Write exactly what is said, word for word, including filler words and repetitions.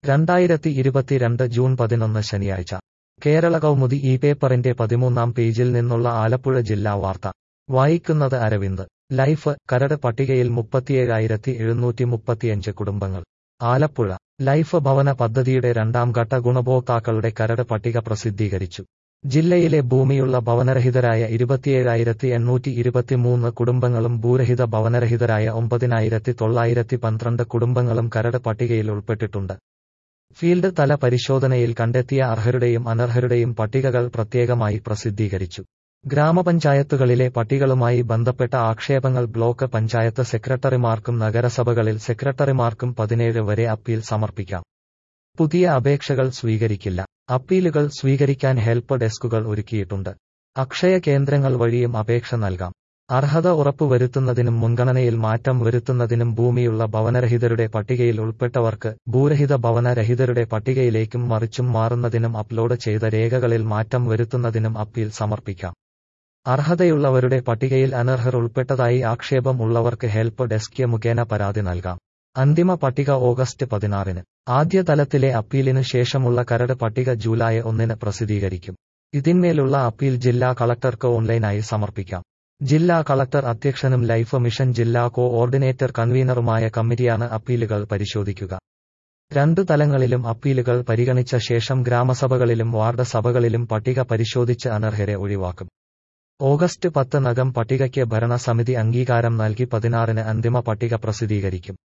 രണ്ടായിരത്തി ഇരുപത്തിരണ്ട് ജൂൺ പതിനൊന്ന് ശനിയാഴ്ച കേരള കൗമുദി ഈ പേപ്പറിന്റെ പതിമൂന്നാം പേജിൽ നിന്നുള്ള ആലപ്പുഴ ജില്ലാ വാർത്ത വായിക്കുന്നത് അരവിന്ദ്. ലൈഫ് കരട് പട്ടികയിൽ മുപ്പത്തിയേഴായിരത്തി എഴുന്നൂറ്റി മുപ്പത്തിയഞ്ച് കുടുംബങ്ങൾ. ആലപ്പുഴ ലൈഫ് ഭവന പദ്ധതിയുടെ രണ്ടാം ഘട്ട ഗുണഭോക്താക്കളുടെ കരട് പട്ടിക പ്രസിദ്ധീകരിച്ചു. ജില്ലയിലെ ഭൂമിയുള്ള ഭവനരഹിതരായ ഇരുപത്തിയേഴായിരത്തി എണ്ണൂറ്റി ഇരുപത്തിമൂന്ന് കുടുംബങ്ങളും ഭൂരഹിത ഭവനരഹിതരായ ഒമ്പതിനായിരത്തി തൊള്ളായിരത്തി പന്ത്രണ്ട് കുടുംബങ്ങളും കരട് പട്ടികയിൽ ഉൾപ്പെട്ടിട്ടുണ്ട്. ഫീൽഡ് തല പരിശോധനയിൽ കണ്ടെത്തിയ അർഹരുടെയും അനർഹരുടെയും പട്ടികകൾ പ്രത്യേകമായി പ്രസിദ്ധീകരിച്ചു. ഗ്രാമപഞ്ചായത്തുകളിലെ പട്ടികകളുമായി ബന്ധപ്പെട്ട ആക്ഷേപങ്ങൾ ബ്ലോക്ക് പഞ്ചായത്ത് സെക്രട്ടറിമാർക്കും നഗരസഭകളിൽ സെക്രട്ടറിമാർക്കും പതിനേഴ് വരെ അപ്പീൽ സമർപ്പിക്കാം. പുതിയ അപേക്ഷകൾ സ്വീകരിക്കില്ല. അപ്പീലുകൾ സ്വീകരിക്കാൻ ഹെൽപ്പ് ഡെസ്കുകൾ ഒരുക്കിയിട്ടുണ്ട്. അക്ഷയ കേന്ദ്രങ്ങൾ വഴിയും അപേക്ഷ നൽകാം. അർഹത ഉറപ്പുവരുത്തുന്നതിനും മുൻഗണനയിൽ മാറ്റം വരുത്തുന്നതിനും ഭൂമിയുള്ള ഭവനരഹിതരുടെ പട്ടികയിൽ ഉൾപ്പെട്ടവർക്ക് ഭൂരഹിത ഭവനരഹിതരുടെ പട്ടികയിലേക്കും മറിച്ചും മാറുന്നതിനും അപ്ലോഡ് ചെയ്ത രേഖകളിൽ മാറ്റം വരുത്തുന്നതിനും അപ്പീൽ സമർപ്പിക്കാം. അർഹതയുള്ളവരുടെ പട്ടികയിൽ അനർഹർ ഉൾപ്പെട്ടതായി ആക്ഷേപം ഉള്ളവർക്ക് ഹെൽപ്പ് ഡെസ്ക് മുഖേന പരാതി നൽകാം. അന്തിമ പട്ടിക ഓഗസ്റ്റ് പതിനാറിന്. ആദ്യ തലത്തിലെ അപ്പീലിനു ശേഷമുള്ള കരട് പട്ടിക ജൂലൈ ഒന്നിന് പ്രസിദ്ധീകരിക്കും. ഇതിന്മേലുള്ള അപ്പീൽ ജില്ലാ കളക്ടർക്ക് ഓൺലൈനായി സമർപ്പിക്കാം. ജില്ലാ കളക്ടർ അധ്യക്ഷനും ലൈഫ് മിഷൻ ജില്ലാ കോ-ഓർഡിനേറ്റർ കൺവീനറുമായ കമ്മിറ്റിയാണ് അപ്പീലുകൾ പരിശോധിക്കുക. രണ്ടു തലങ്ങളിലും അപ്പീലുകൾ പരിഗണിച്ച ശേഷം ഗ്രാമസഭകളിലും വാർഡ് സഭകളിലും പട്ടിക പരിശോധിച്ച് അനർഹരെ ഒഴിവാക്കും. ഓഗസ്റ്റ് പത്ത് നകം പട്ടികയ്ക്ക് ഭരണസമിതി അംഗീകാരം നൽകി പതിനാറിന് അന്തിമ പട്ടിക പ്രസിദ്ധീകരിക്കും.